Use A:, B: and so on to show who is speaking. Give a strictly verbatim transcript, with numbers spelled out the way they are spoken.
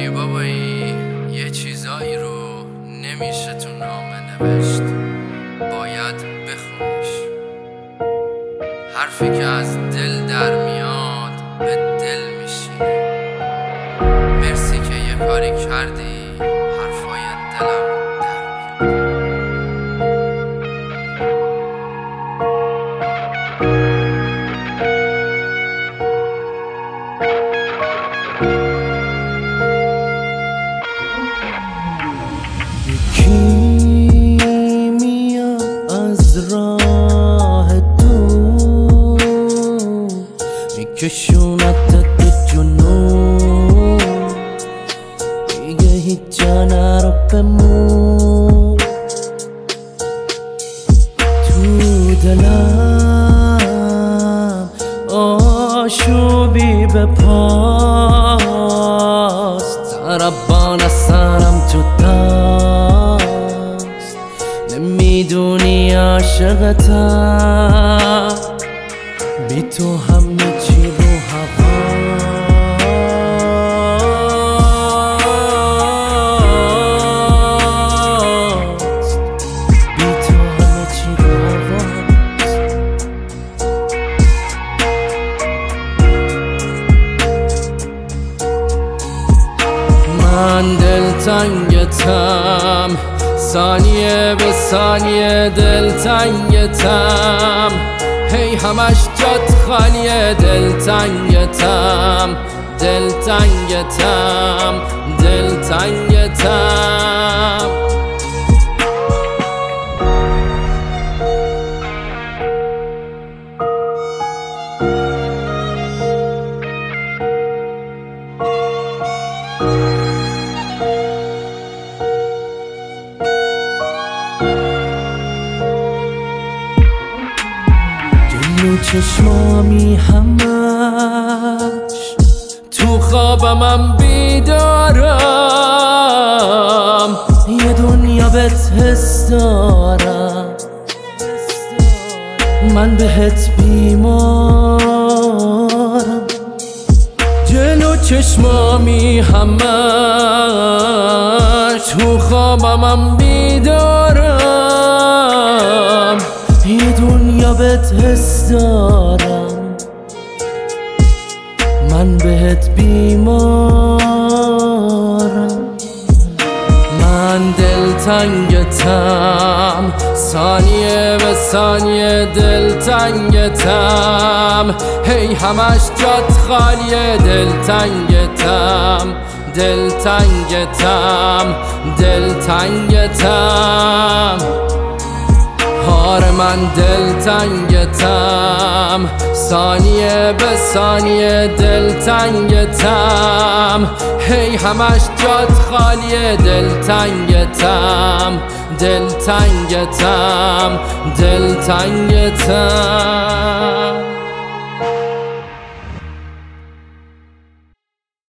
A: ای بابایی یه چیزایی رو نمیشه تو نامه نوشت، باید بخونیش. حرفی که از دل در میاد به دل میشینه. مرسی که یه کاری کردی حرفای دلم در بیاد.
B: کیمیا از راه دور میکشونتت به جنون، دیگه هیچ جا نرو بمون. تو دلم آشوبی به پاست، ضربان از سرم جداست. نمیدونی عاشقتم، بی تو همه چی رو هواست، بی تو همه چی رو هواست. من دلتنگتم، ثانیه به ثانیه دلتنگتم، هی همش جات خالیه. دلتنگتم دلتنگتم دلتنگتم. جلو چشمامی همش تو خوابمم بیدارم، یه دنیا بهت حس دارم، من بهت بیمارم. جلو چشمامی همش تو خوابمم بیدارم، یه دنیا بهت حس دارم، من بهت بیمارم. من دلتنگتم، ثانیه به ثانیه دلتنگتم، هی همش جات خالیه. دلتنگتم دلتنگتم دلتنگتم. آره من دلتنگتم، ثانیه به ثانیه دلتنگتم، هی همش جات خالیه. دلتنگتم دلتنگتم دلتنگتم.